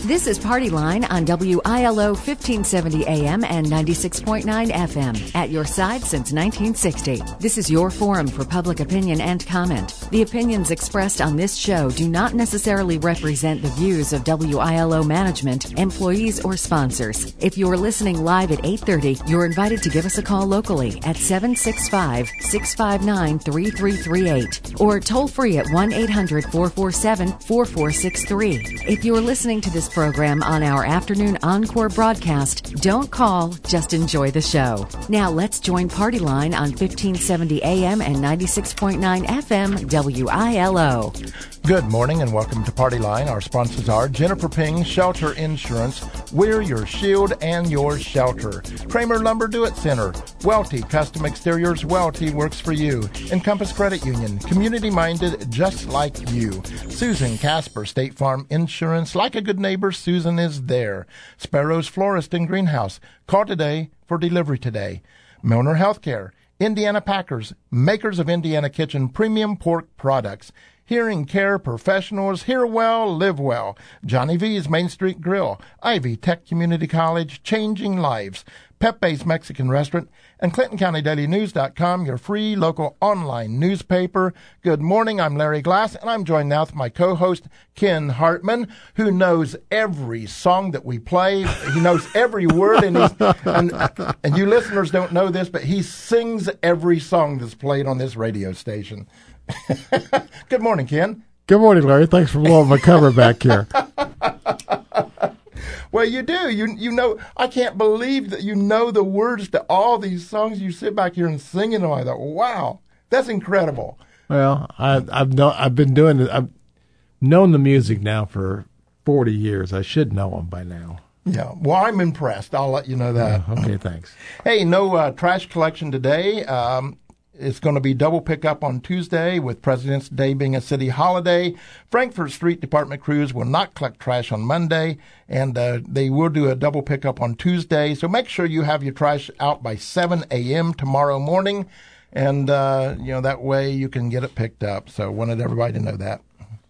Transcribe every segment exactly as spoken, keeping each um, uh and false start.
This is Party Line on W I L O fifteen seventy A M and ninety-six point nine F M. At your side since nineteen sixty. This is your forum for public opinion and comment. The opinions expressed on this show do not necessarily represent the views of W I L O management, employees, or sponsors. If you're listening live at eight thirty, you're invited to give us a call locally at seven six five, six five nine, three three three eight or toll free at one eight hundred, four four seven, four four six three. If you're listening to this program on our afternoon encore broadcast, don't call, just enjoy the show. Now let's join Party Line on fifteen seventy A M and ninety-six point nine F M W I L O. Good morning and welcome to Party Line. Our sponsors are Jennifer Ping, Shelter Insurance. We're your shield and your shelter. Kramer Lumber Do-It Center. Welty Custom Exteriors. Welty works for you. Encompass Credit Union. Community-minded, just like you. Susan Casper, State Farm Insurance. Like a good neighbor, Susan is there. Sparrow's Florist and Greenhouse. Call today for delivery today. Milner Healthcare. Indiana Packers. Makers of Indiana Kitchen Premium Pork Products. Hearing Care Professionals, hear well, live well. Johnny V's Main Street Grill, Ivy Tech Community College, changing lives. Pepe's Mexican Restaurant, and Clinton County Daily News dot com, your free local online newspaper. Good morning, I'm Larry Glass, and I'm joined now with my co-host, Ken Hartman, who knows every song that we play. He knows every word, and, he's, and, and you listeners don't know this, but he sings every song that's played on this radio station. Good morning, Ken. Good morning, Larry. Thanks for blowing my cover back here. Well, you do. You you know, I can't believe that you know the words to all these songs. You sit back here and sing them. I thought, wow, that's incredible. Well, I, I've know I've been doing it. I've known the music now for forty years. I should know them by now. Yeah. Well, I'm impressed. I'll let you know that. Oh, okay, thanks. Hey, no uh, trash collection today. Um, It's going to be double pickup on Tuesday, with President's Day being a city holiday. Frankfort Street Department crews will not collect trash on Monday, and uh, they will do a double pickup on Tuesday. So make sure you have your trash out by seven a.m. tomorrow morning, and uh, you know that way you can get it picked up. So wanted everybody to know that.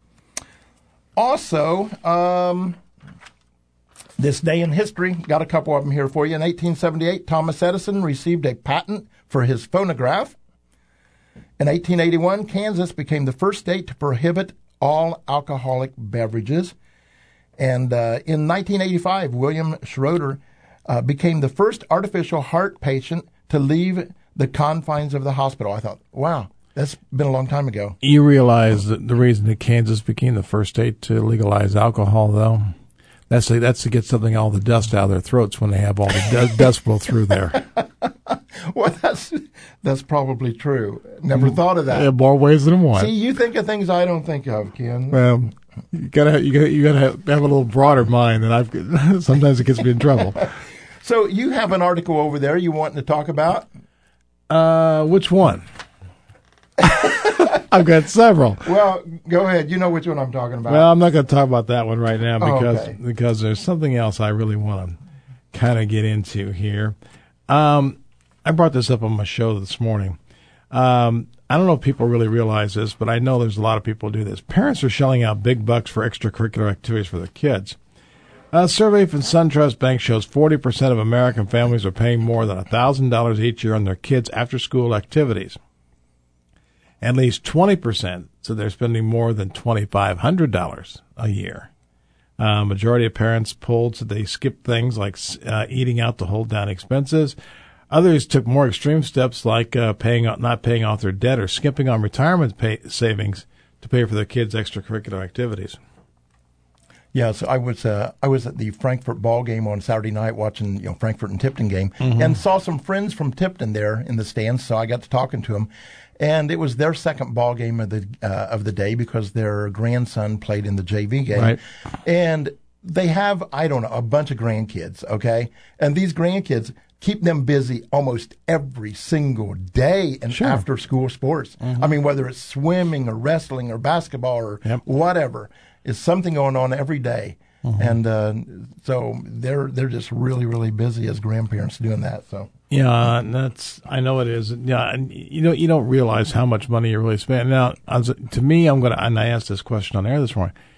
Also, um, this day in history, got a couple of them here for you. In eighteen seventy-eight, Thomas Edison received a patent for his phonograph. In eighteen eighty-one, Kansas became the first state to prohibit all alcoholic beverages. And uh, in nineteen eighty-five, William Schroeder uh, became the first artificial heart patient to leave the confines of the hospital. I thought, wow, that's been a long time ago. You realize that the reason that Kansas became the first state to legalize alcohol, though? That's to, that's to get something, all the dust out of their throats when they have all the dust, dust flow through there. Well, that's that's probably true. Never thought of that. Yeah, more ways than one. See, you think of things I don't think of, Ken. Well, you gotta you gotta you gotta have, have a little broader mind, and I've sometimes it gets me in trouble. So you have an article over there you wanting to talk about? Uh, which one? I've got several. Well, go ahead. You know which one I'm talking about. Well, I'm not going to talk about that one right now because oh, okay. because there's something else I really want to kind of get into here. Um, I brought this up on my show this morning. Um, I don't know if people really realize this, but I know there's a lot of people who do this. Parents are shelling out big bucks for extracurricular activities for their kids. A survey from SunTrust Bank shows forty percent of American families are paying more than one thousand dollars each year on their kids' after-school activities. At least twenty percent said they're spending more than twenty-five hundred dollars a year. Uh, majority of parents polled said they skipped things like uh, eating out to hold down expenses. Others took more extreme steps like uh, paying not paying off their debt or skipping on retirement pay savings to pay for their kids' extracurricular activities. Yeah, so I was uh, I was at the Frankfort ball game on Saturday night watching you know Frankfort and Tipton game, mm-hmm. and saw some friends from Tipton there in the stands. So I got to talking to them. And it was their second ball game of the uh, of the day because their grandson played in the J V game. Right. And they have, I don't know, a bunch of grandkids, okay? And these grandkids keep them busy almost every single day in sure. after-school sports. Mm-hmm. I mean, whether it's swimming or wrestling or basketball or yep. whatever, is something going on every day. Mm-hmm. And uh, so they're they're just really, really busy as grandparents doing that, so. Yeah, that's I know it is. Yeah, and you know you don't realize how much money you're really spending. Now, as, to me, I'm gonna and I asked this question on air this morning.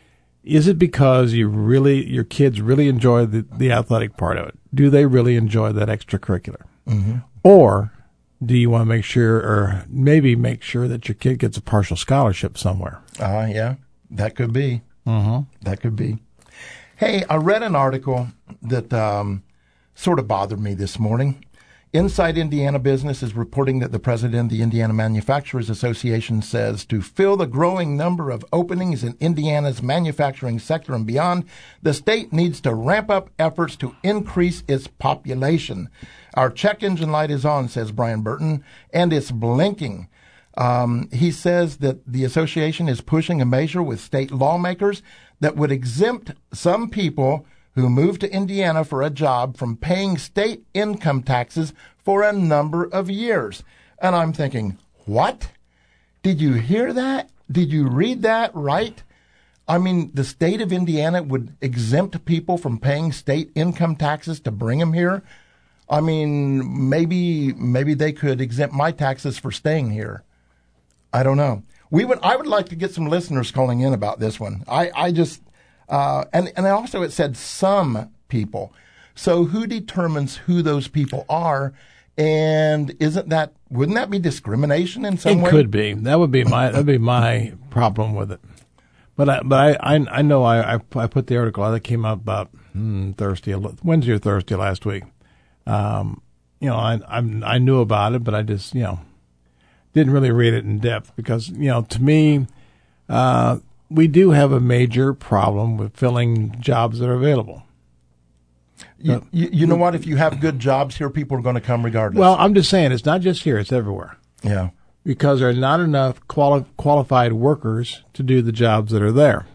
Is it because you really, your kids really enjoy the, the athletic part of it? Do they really enjoy that extracurricular? Mm-hmm. Or do you want to make sure, or maybe make sure that your kid gets a partial scholarship somewhere? Uh, yeah, that could be. Mm-hmm. That could be. Hey, I read an article that um, sort of bothered me this morning. Inside Indiana Business is reporting that the president of the Indiana Manufacturers Association says to fill the growing number of openings in Indiana's manufacturing sector and beyond, the state needs to ramp up efforts to increase its population. Our check engine light is on, says Brian Burton, and it's blinking. Um, he says that the association is pushing a measure with state lawmakers that would exempt some people who moved to Indiana for a job from paying state income taxes for a number of years. And I'm thinking, what? Did you hear that? Did you read that right? I mean, the state of Indiana would exempt people from paying state income taxes to bring them here. I mean, maybe maybe they could exempt my taxes for staying here. I don't know. We would. I would like to get some listeners calling in about this one. I, I just. Uh, and, and also it said some people. So who determines who those people are? And isn't that, wouldn't that be discrimination in some it way? It could be. That would be my, that'd be my problem with it. But I, but I, I, I know I, I, I put the article out that came out about hmm, Thursday, Wednesday or Thursday last week. Um, you know, I, I, I knew about it, but I just, you know, didn't really read it in depth because, you know, to me, uh, we do have a major problem with filling jobs that are available. You, you, you know what? If you have good jobs here, people are going to come regardless. Well, I'm just saying it's not just here; it's everywhere. Yeah, because there are not enough quali- qualified workers to do the jobs that are there.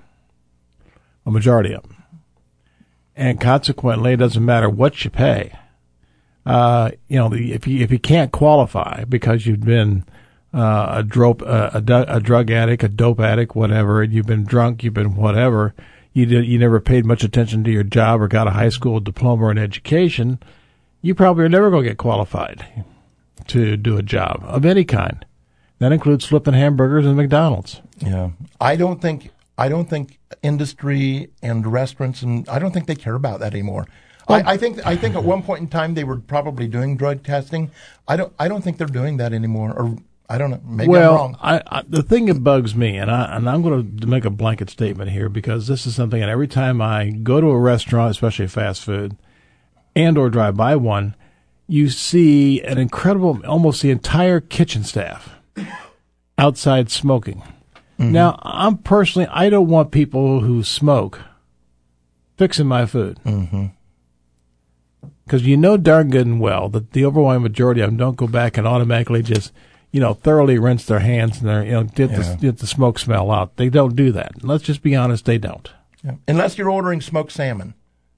A majority of them, and consequently, it doesn't matter what you pay. Uh, you know, the, if you if you can't qualify because you've been Uh, a, drope, uh, a, a drug addict, a dope addict, whatever, and you've been drunk, you've been whatever, you did, you never paid much attention to your job or got a high school diploma or an education, you probably are never going to get qualified to do a job of any kind. That includes flipping hamburgers in McDonald's. Yeah. I don't think, I don't think industry and restaurants, and I don't think they care about that anymore. Well, I, I think, I think at one point in time they were probably doing drug testing. I don't, I don't think they're doing that anymore, or I don't know. Maybe well, I'm wrong. I, I, the thing that bugs me, and, I, and I'm going to make a blanket statement here because this is something, and every time I go to a restaurant, especially fast food, and or drive by one, you see an incredible, almost the entire kitchen staff outside smoking. Mm-hmm. Now, I'm personally, I don't want people who smoke fixing my food. Mm-hmm. Because you know darn good and well that the overwhelming majority of them don't go back and automatically just, you know, thoroughly rinse their hands and their, you know, get, yeah. the, get the smoke smell out. They don't do that. Let's just be honest, they don't. Yeah. Unless you're ordering smoked salmon.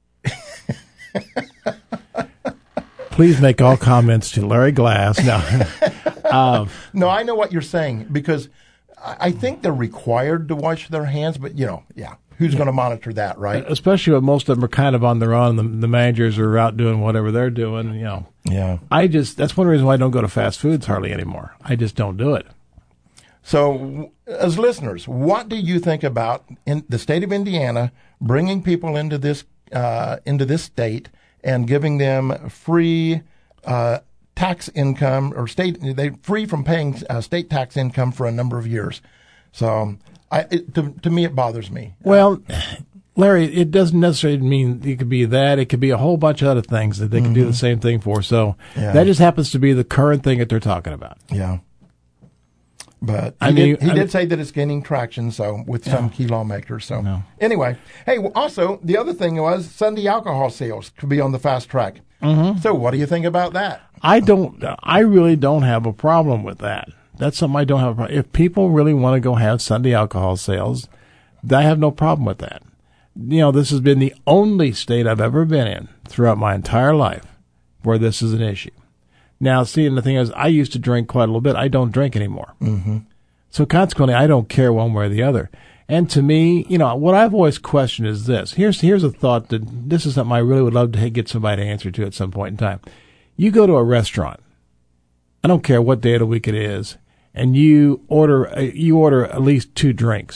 Please make all comments to Larry Glass. No, um, no, I know what you're saying because I think they're required to wash their hands, but, you know, yeah. Who's going to monitor that, right? Especially when most of them are kind of on their own. The, the managers are out doing whatever they're doing, you know. Yeah. I just, that's one reason why I don't go to fast foods hardly anymore. I just don't do it. So, as listeners, what do you think about in the state of Indiana bringing people into this uh, into this state and giving them free uh, tax income or state they free from paying uh, state tax income for a number of years? So. I, it, to, to me, it bothers me. Well, Larry, it doesn't necessarily mean it could be that. It could be a whole bunch of other things that they can mm-hmm. do the same thing for. So yeah. that just happens to be the current thing that they're talking about. Yeah. But he, I mean, did, he I did mean, say that it's gaining traction so with yeah. some key lawmakers. So no. Anyway, hey, well, also, the other thing was Sunday alcohol sales could be on the fast track. Mm-hmm. So what do you think about that? I don't. I really don't have a problem with that. That's something I don't have a problem. If people really want to go have Sunday alcohol sales, I have no problem with that. You know, this has been the only state I've ever been in throughout my entire life where this is an issue. Now, see, and the thing is, I used to drink quite a little bit. I don't drink anymore. Mm-hmm. So consequently, I don't care one way or the other. And to me, you know, what I've always questioned is this. Here's here's a thought that this is something I really would love to get somebody to answer to at some point in time. You go to a restaurant. I don't care what day of the week it is. And you order you order at least two drinks.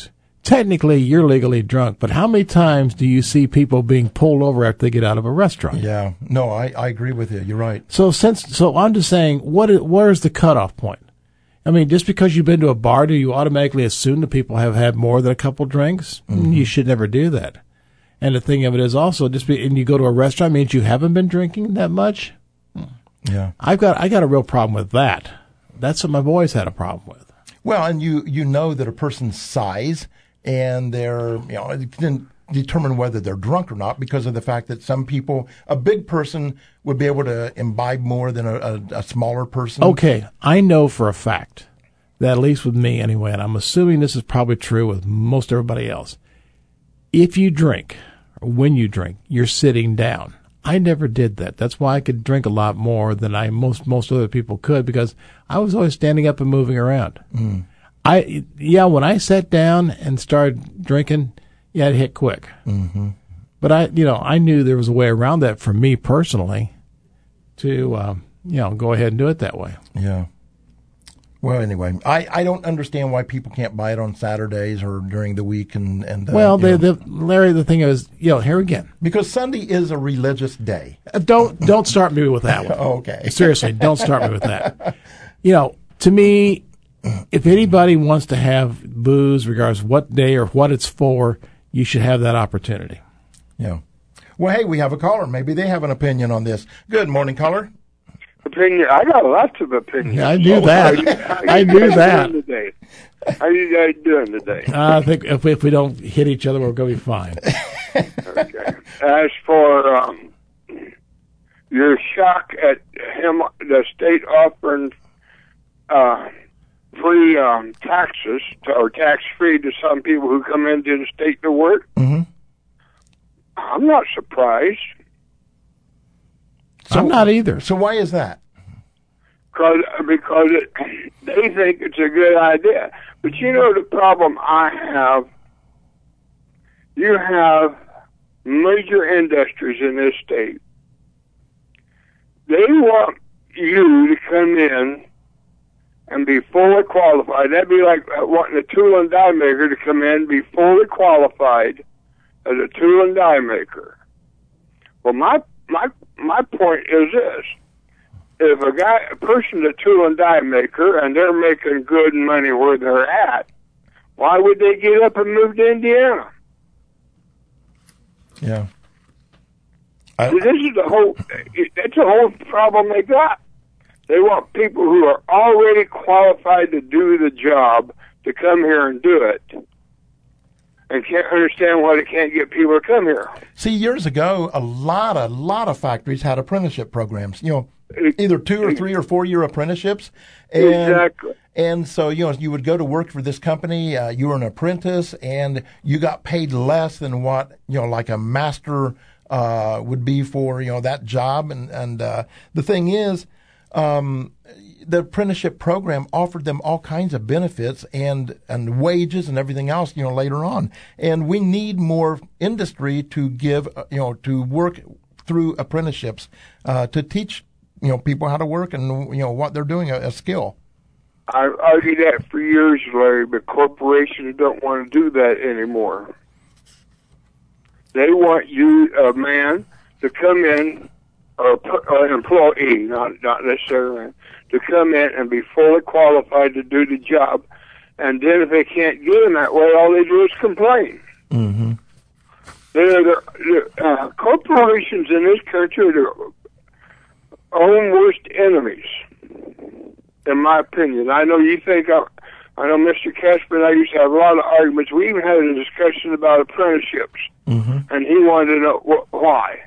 technically you're legally drunk, but how many times do you see people being pulled over after they get out of a restaurant? Yeah. No, I, I agree with you. You're right. So since so I'm just saying, what is, where is the cutoff point? I mean, just because you've been to a bar, do you automatically assume that people have had more than a couple drinks? Mm-hmm. You should never do that. And the thing of it is also, just be, and you go to a restaurant means you haven't been drinking that much. Yeah, I've got I got a real problem with that. That's what my boys had a problem with. Well, and you you know that a person's size and their, you know, it can determine whether they're drunk or not because of the fact that some people, a big person would be able to imbibe more than a, a, a smaller person. Okay, I know for a fact that, at least with me anyway, and I'm assuming this is probably true with most everybody else, if you drink, or when you drink, you're sitting down. I never did that. That's why I could drink a lot more than I most most other people could, because I was always standing up and moving around. Mm. I yeah, when I sat down and started drinking, yeah, it hit quick. Mm-hmm. But I, you know, I knew there was a way around that for me personally to, um, you know, go ahead and do it that way. Yeah. Well, anyway, I, I don't understand why people can't buy it on Saturdays or during the week. And, and uh, well, the, the, Larry, the thing is, you know, here again. Because Sunday is a religious day. Uh, don't don't start me with that one. Okay. Seriously, don't start me with that. You know, to me, if anybody wants to have booze, regardless of what day or what it's for, you should have that opportunity. Yeah. Well, hey, we have a caller. Maybe they have an opinion on this. Good morning, caller. Opinion. I got lots of opinions. Yeah, I knew that. How you, how I knew guys that. doing today? How you guys doing today? Uh, I think if we, if we don't hit each other, we're going to be fine. Okay. As for um, your shock at him, the state offering uh, free um, taxes to, or tax free to some people who come into the state to work, mm-hmm. I'm not surprised. So, I'm not either. So why is that? Cause, because it, they think it's a good idea. But you know the problem I have? You have major industries in this state. They want you to come in and be fully qualified. That'd be like wanting a tool and die maker to come in and be fully qualified as a tool and die maker. Well, my my my point is this: if a guy, a person's a tool and die maker, and they're making good money where they're at, why would they get up and move to Indiana? Yeah. I, this is the whole. That's the whole problem they got. They want people who are already qualified to do the job to come here and do it, and can't understand why they can't get people to come here. See, years ago, a lot, a lot of factories had apprenticeship programs. You know, either two or three or four year apprenticeships. And, exactly. And so, you know, you would go to work for this company. Uh, you were an apprentice, and you got paid less than what, you know, like a master uh, would be for, you know, that job. And and uh, the thing is, um, the apprenticeship program offered them all kinds of benefits and and wages and everything else, you know, later on. And we need more industry to give, uh, you know, to work through apprenticeships uh, to teach, you know, people how to work and, you know, what they're doing, a, a skill. I've argued that for years, Larry, but corporations don't want to do that anymore. They want you, a man, to come in, or an employee, not not necessarily, to come in and be fully qualified to do the job. And then if they can't get them that way, all they do is complain. Mm-hmm. They're, they're, they're, uh, corporations in this country are their own worst enemies, in my opinion. I know you think, I, I know Mister Casper and I used to have a lot of arguments. We even had a discussion about apprenticeships, mm-hmm. and he wanted to know wh- why.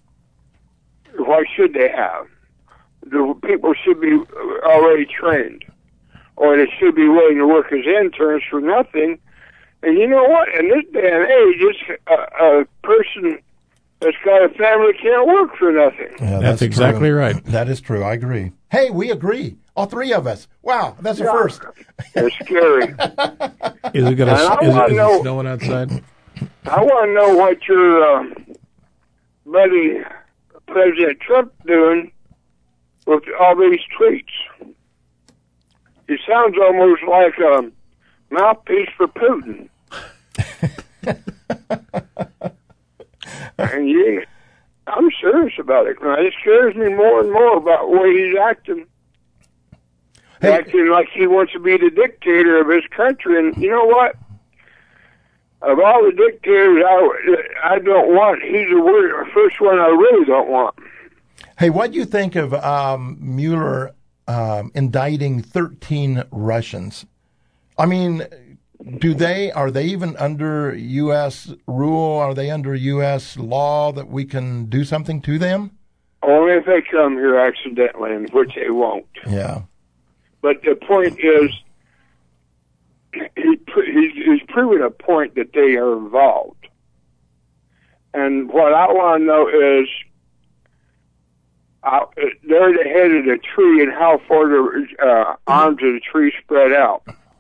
Why should they have? The people should be already trained, or they should be willing to work as interns for nothing. And you know what? In this day and age, it's a, a person that's got a family can't work for nothing. Yeah, that's, that's exactly true. right. That is true. I agree. Hey, we agree. All three of us. Wow, that's yeah, a first. It's scary. Is it going to is it, is know, it snowing outside? I want to know what your uh, buddy President Trump doing with all these tweets. He sounds almost like a mouthpiece for Putin. And you, I'm serious about it. Now, it scares me more and more about the way he's acting. Hey. Acting like he wants to be the dictator of his country. And you know what? Of all the dictators I, I don't want, he's the word, first one I really don't want. Hey, what do you think of um, Mueller um, indicting thirteen Russians? I mean, do they, are they even under U S rule? Are they under U S law that we can do something to them? Only if they come here accidentally, and which they won't. Yeah. But the point is, he he's, he's proven a point that they are involved. And what I want to know is, uh, they're the head of the tree, and how far the uh, arms of the tree spread out.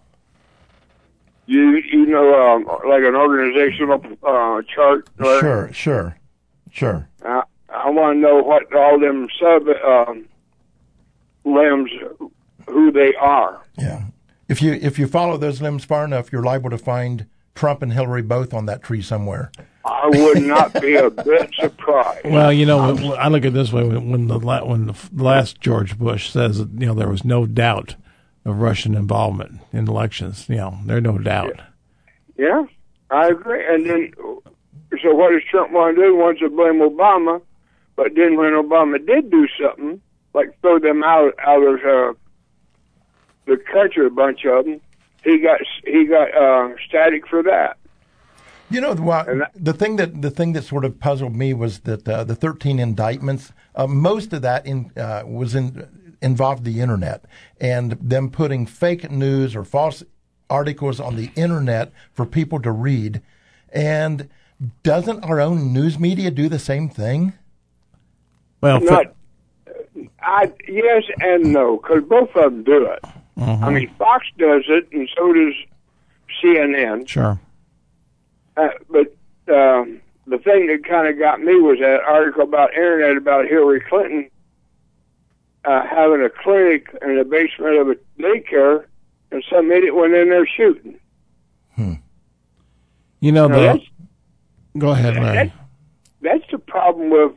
You you know, um, like an organizational uh, chart? Right? Sure, sure, sure. Uh, I want to know what all them sub um, limbs, who they are. Yeah. If you if you follow those limbs far enough, you're liable to find Trump and Hillary both on that tree somewhere. I would not be a bit surprised. Well, you know, when, I look at it this way: when, when the when the last George Bush says, that, you know, there was no doubt of Russian involvement in elections, you know, there's no doubt. Yeah. yeah, I agree. And then, so what does Trump want to do? He wants to blame Obama, but then when Obama did do something, like throw them out out of uh, the country, a bunch of them, he got he got uh, static for that. You know, the, the thing that the thing that sort of puzzled me was that uh, the thirteen indictments, uh, most of that in, uh, was in, involved the internet and them putting fake news or false articles on the internet for people to read. And doesn't our own news media do the same thing? Well, Not, I, yes and no, because both of them do it. Mm-hmm. I mean, Fox does it, and so does C N N. Sure. Uh, but um, the thing that kind of got me was that article about internet about Hillary Clinton uh, having a clinic in the basement of a daycare, and some idiot went in there shooting. Hmm. You know, now, the, that's, go ahead, Larry. That, that's the problem with,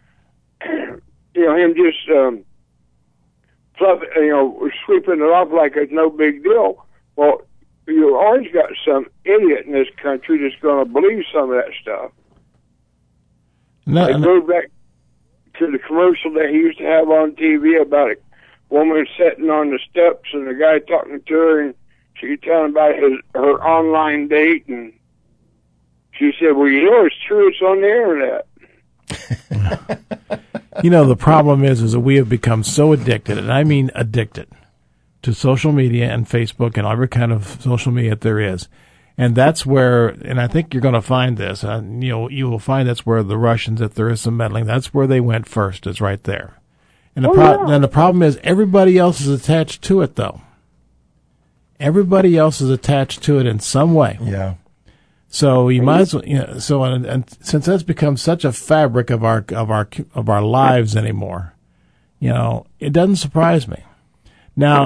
you know, him just um, fluff, you know, sweeping it off like it's no big deal. Well, you always got some idiot in this country that's going to believe some of that stuff. No, I no. go back to the commercial that he used to have on T V about a woman sitting on the steps and the guy talking to her, and she telling about his her online date, and she said, "Well, you know, it's true. It's on the internet." You know, the problem is, is that we have become so addicted, and I mean addicted, to social media and Facebook and every kind of social media that there is. And that's where, and I think you're going to find this, uh, you know, you will find that's where the Russians, if there is some meddling, that's where they went first, is right there. And the, Oh, pro- yeah. then the problem is everybody else is attached to it, though. Everybody else is attached to it in some way. Yeah. So you might as well, you know, so, and, and since that's become such a fabric of our, of our, of our lives anymore, you know, it doesn't surprise me. Now,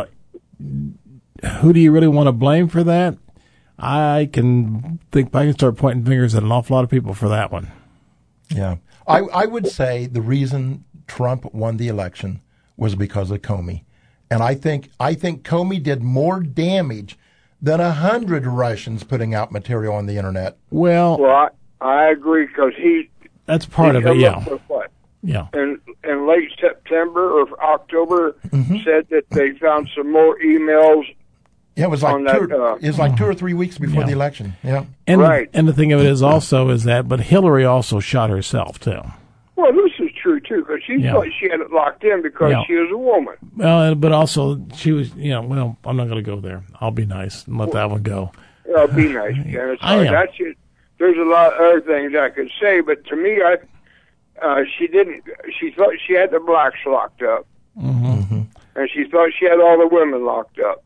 who do you really want to blame for that? I can think I can start pointing fingers at an awful lot of people for that one. Yeah. I, I would say the reason Trump won the election was because of Comey. And I think I think Comey did more damage than a hundred Russians putting out material on the internet. Well, Well, I, I agree, because he that's part he of it, come yeah. up with what? Yeah. In, in late September or October, Mm-hmm. said that they found some more emails. Yeah, it was like On two, that, uh, it was like two or three weeks before Yeah. the election. Yeah. And, Right. and the thing of it is also is that, but Hillary also shot herself, too. Well, this is true, too, because she Yeah. thought she had it locked in because Yeah. she was a woman. Well, but also she was, you know, well, I'm not going to go there. I'll be nice and let that one go. Oh, be nice, Dennis. I am. That's it. There's a lot of other things I could say, but to me, I uh, she didn't. She thought she had the blacks locked up, Mm-hmm. and she thought she had all the women locked up,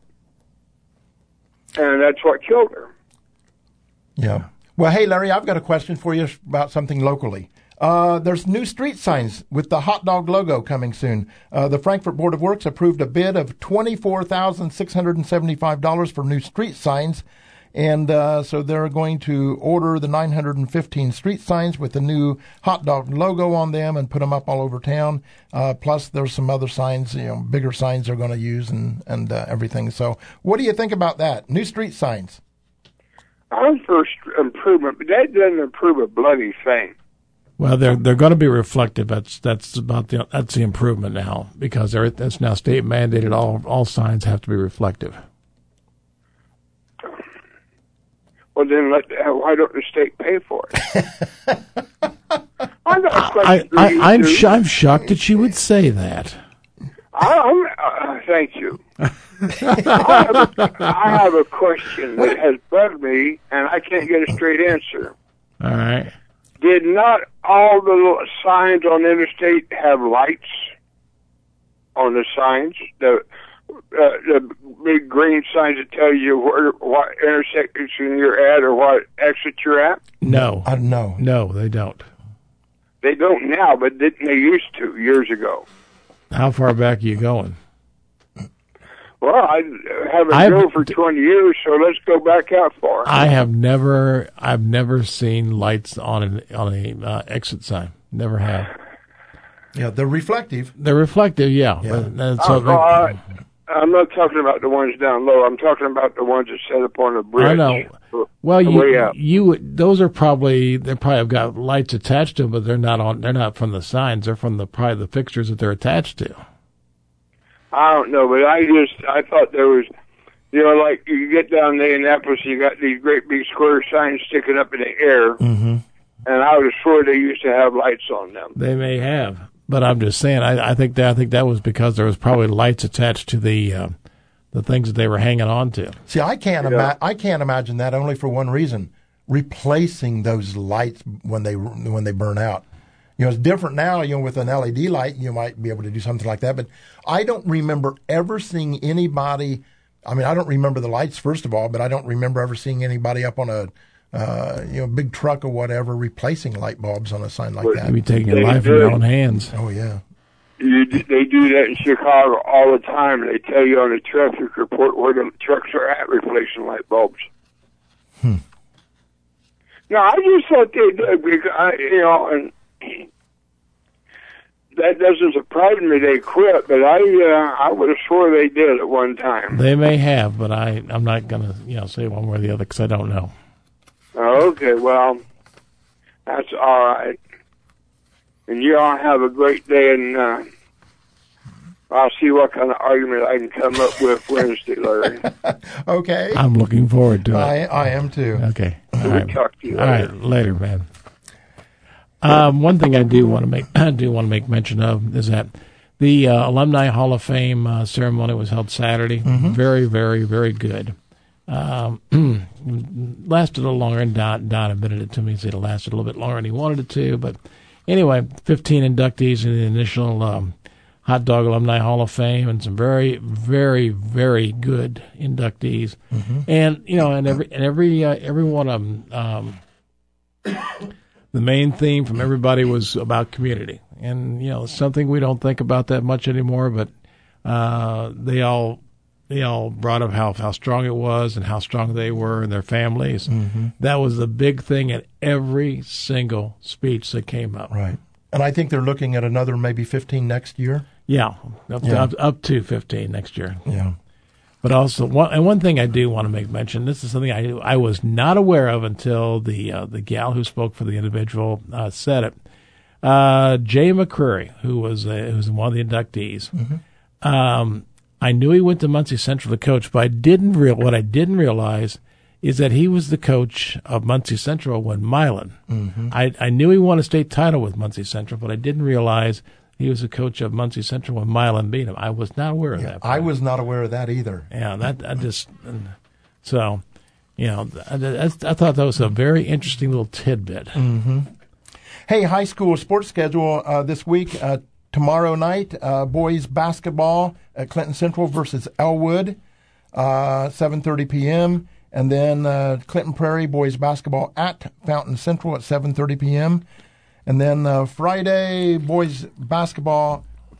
and that's what killed her. Yeah. Well, hey, Larry, I've got a question for you about something locally. Uh, there's new street signs with the hot dog logo coming soon. Uh, the Frankfort Board of Works approved a bid of twenty-four thousand six hundred seventy-five dollars for new street signs And uh, so they're going to order the nine hundred fifteen street signs with the new hot dog logo on them and put them up all over town. Uh, plus, there's some other signs, you know, bigger signs they're going to use and, and uh, everything. So what do you think about that? New street signs. I'm for improvement, but that doesn't improve a bloody thing. Well, they're they're going to be reflective. That's that's about the that's the improvement now, because it's now state mandated. All all signs have to be reflective. Well, then let why don't the state pay for it? I, I, I, I'm sh- I'm shocked that you would say that. I'm, uh, thank you. I, have a, I have a question that has bugged me, and I can't get a straight answer. All right. Did not all the little signs on the interstate have lights on the signs? The uh, the big green signs that tell you where, what intersection you're at or what exit you're at? No. Uh, no. No, they don't. They don't now, but didn't they used to years ago? How far back are you going? Well, I haven't I've, drove for twenty years, so let's go back out far. I have never, I've never seen lights on an on a uh, exit sign. Never have. Yeah, they're reflective. They're reflective, yeah. yeah. But, uh, so oh, no, I, I'm not talking about the ones down low. I'm talking about the ones that set up on the bridge. I know. Well, you, you, those are probably they probably have got lights attached to them, but they're not on. They're not from the signs. They're from the probably the fixtures that they're attached to. I don't know, but I just I thought there was, you know, like you get down to Indianapolis, you got these great big square signs sticking up in the air, mm-hmm. and I was sure they used to have lights on them. They may have, but I'm just saying. I, I think that I think that was because there was probably lights attached to the uh, the things that they were hanging on to. See, I can't yeah. ima- I can't imagine that only for one reason: replacing those lights when they when they burn out. You know, it's different now, you know, with an L E D light, you might be able to do something like that. But I don't remember ever seeing anybody, I mean, I don't remember the lights, first of all, but I don't remember ever seeing anybody up on a, uh, you know, big truck or whatever replacing light bulbs on a sign like But You'd that. be taking They your life in do. your own hands. Oh, yeah. You, they do that in Chicago all the time. They tell you on the traffic report where the trucks are at replacing light bulbs. Hmm. No, I just thought they did because, I, you know, and that doesn't surprise me they quit, but I uh, I would have swore they did at one time. They may have, but I I'm not gonna you know say one way or the other because I don't know. Oh, okay, well, that's all right. And you all have a great day, and uh, I'll see what kind of argument I can come up with Wednesday, Larry. Okay. I'm looking forward to it. I, I am too. Okay. All We'll right. talk to you All later. right. Later, man. Um, one thing I do want to make I do want to make mention of is that the uh, Alumni Hall of Fame uh, ceremony was held Saturday. Mm-hmm. Very, very, very good. Um, lasted a little longer, and Don, Don admitted it to me. He said it lasted a little bit longer than he wanted it to. But anyway, fifteen inductees in the initial um, Hot Dog Alumni Hall of Fame, and some very, very, very good inductees. Mm-hmm. And you know, and every and every uh, every one of them. Um, The main theme from everybody was about community, and you know something we don't think about that much anymore. But uh, they all they all brought up how how strong it was and how strong they were and their families. Mm-hmm. That was the big thing in every single speech that came up. Right. And I think they're looking at another maybe fifteen next year. Yeah, up, Yeah. To, up, up to fifteen next year. Yeah. But also, one, and one thing I do want to make mention, this is something I I was not aware of until the uh, the gal who spoke for the individual uh, said it. Uh, Jay McCreary, who was uh, who was one of the inductees, Mm-hmm. um, I knew he went to Muncie Central to coach, but I didn't real what I didn't realize is that he was the coach of Muncie Central when Milan. Mm-hmm. I I knew he won a state title with Muncie Central, but I didn't realize he was the coach of Muncie Central when Milan beat him. I was not aware of Yeah, that. I was not aware of that either. Yeah, that I just so you know I, I thought that was a very interesting little tidbit. Mm-hmm. Hey, high school sports schedule uh, this week. Uh, tomorrow night, uh, boys basketball at Clinton Central versus Elwood, uh, seven thirty p.m. And then uh, Clinton Prairie boys basketball at Fountain Central at seven thirty p.m. And then uh, Friday, boys basketball,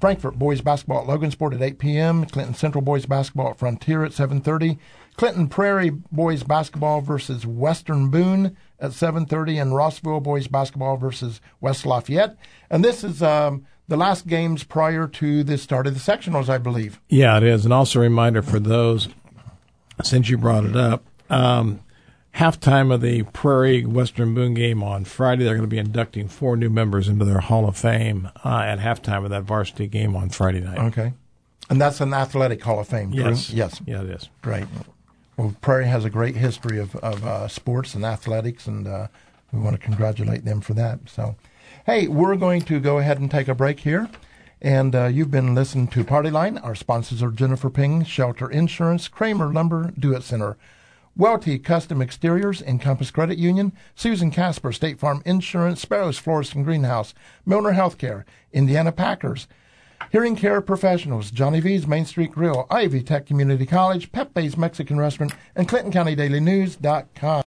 Frankfort boys basketball at Logansport at eight p.m., Clinton Central boys basketball at Frontier at seven thirty, Clinton Prairie boys basketball versus Western Boone at seven thirty, and Rossville boys basketball versus West Lafayette. And this is um, the last games prior to the start of the sectionals, I believe. Yeah, it is. And also a reminder for those, since you brought it up, um, halftime of the Prairie Western Boone game on Friday, they're going to be inducting four new members into their Hall of Fame uh, at halftime of that varsity game on Friday night. Okay. And that's an athletic Hall of Fame, true? Yes. Yes. Yeah, it is. Great. Well, Prairie has a great history of, of uh, sports and athletics, and uh, we want to congratulate them for that. So, hey, we're going to go ahead and take a break here. And uh, you've been listening to Party Line. Our sponsors are Jennifer Ping, Shelter Insurance, Kramer Lumber, Do-It Center, Welty Custom Exteriors, Encompass Credit Union, Susan Casper, State Farm Insurance, Sparrows Florist and Greenhouse, Milner Healthcare, Indiana Packers, Hearing Care Professionals, Johnny V's Main Street Grill, Ivy Tech Community College, Pepe's Mexican Restaurant, and Clinton County Daily News dot com.